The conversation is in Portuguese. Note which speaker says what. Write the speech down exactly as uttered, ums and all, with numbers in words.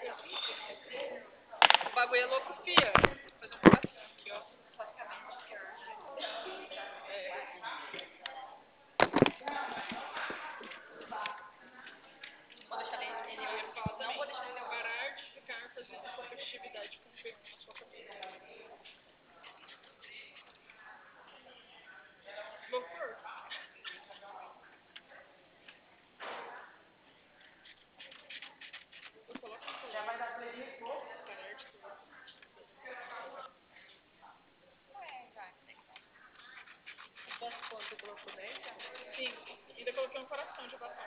Speaker 1: O bagulho é louco, fia. Vou fazer um coração aqui, ó. Vou deixar ele, ele eu ia falar também. Não vou deixar ele parar de ficar fazendo competitividade com o G um na sua cabeça. Vou pôr. Eu coloco no já vai dar dois mil e pouco. Parar de Quanto quanto colocou dez? Sim, ainda coloquei um coração de batom.